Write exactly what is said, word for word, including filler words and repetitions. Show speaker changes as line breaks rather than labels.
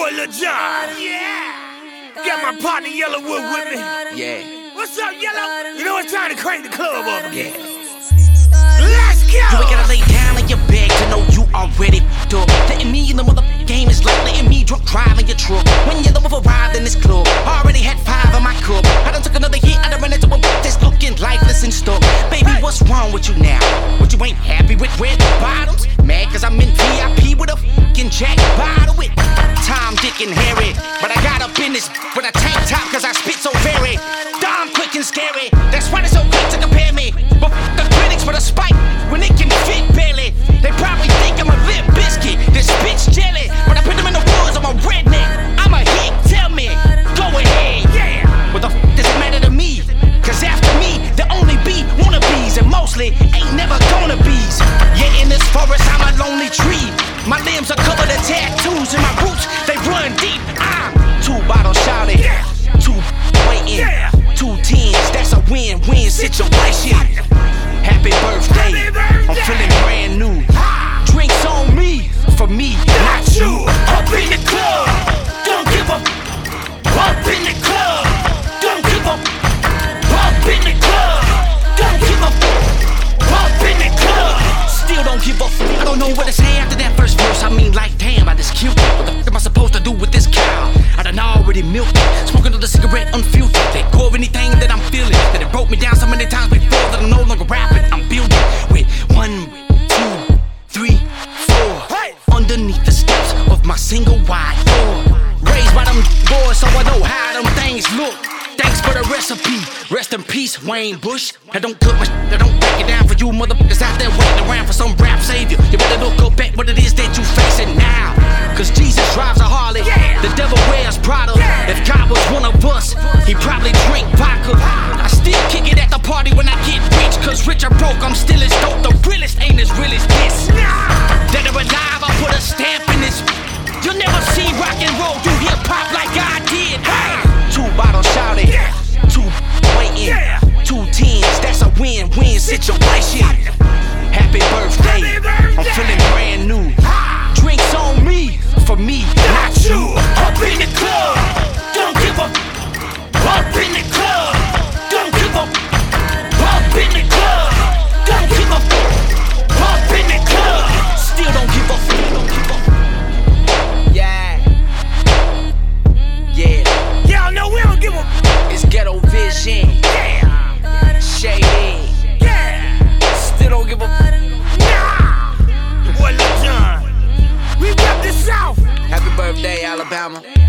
boy Lil Jon. Yeah. Got my partner Yellowwood with me.
Yeah.
What's up, Yellow? You know it's time to crank the club up again.
Yeah.
Let's go.
You ain't gotta lay down on your bed to know you already f***ed up. Letting me in the motherfucking game is like letting me drunk driving your truck. When you're the one arrived in this club, already had five in my cup. I done took another hit, I done ran into a bitch that's looking lifeless and stuck. Baby, what's wrong with you now? What, you ain't happy with red bottoms? Mad cause I'm in V I P with a fucking Jack bottle with Tom, Dick, and Harry. But I got up in this with a tank top cause I spit so very dumb, quick, and scary. That's why they so quick to compare me. But f the critics for the spike when it can fit barely. They probably think I'm a lit biscuit, this bitch jelly. But I put them in the woods, I'm a redneck. I'm a hit, tell me, go ahead. Yeah. What the f does it matter to me? Cause after me, there only be wannabes, and mostly ain't never gonna be's. Yeah, in this forest, I'm a lonely tree. My limbs are covered in tattoos, and my roots, they run deep. I'm two bottles shouted, yeah. Two waiting, yeah. Two tens, that's a win-win situation. Happy birthday, Happy birthday. I'm feeling brand new. Drinks on me, for me, not you. Up in the club, don't give up. Up in the club, don't give up. Up in the club, don't give up. Up in the club, still don't give up. I don't know what to say after that first verse. I mean, like, damn, I just cute. What the f am I supposed to do with this cow? I done already milked it. Smoking another cigarette unfiltered. Let go of anything that I'm feeling. That it broke me down so many times before that I'm no longer rapping. I'm building with one, two, three, four. Hey. Underneath the steps of my single wide door. Raised by them boys, so I know how them things look. Thanks for the recipe. Rest in peace, Wayne Bush. I don't cook my sh- I don't break it down for you motherfuckers out there waiting around for some rap savior. You better look up at what it is that you facing now. Cause Jesus drives a Harley, yeah. The devil wears Prada, yeah. If God was one of us, he probably drink vodka. I still kick it at the party when I get rich. Cause rich or broke, I'm still as dope. The realest ain't as real as this. Dead or alive, I put a stamp in this. You'll never see rock and roll do hip hop like I did. Hey. Two bottles shouted, yeah. Two waiting, yeah. Two tens, that's a win-win situation. Happy birthday, Happy birthday. I'm feeling brand new. Ha. Drinks on me, for me, not, not you. Up in the club, don't give up. Up in the club, don't give up. Up in the club, don't give up. Up in the club, still don't give up. Don't give up. Yeah. Yeah.
Y'all know we don't give a.
It's Ghetto Vision.
Yeah.
Shady.
Yeah.
Still don't give a.
Nah. Boy Lil Jon. We rep the South.
Happy birthday, Alabama.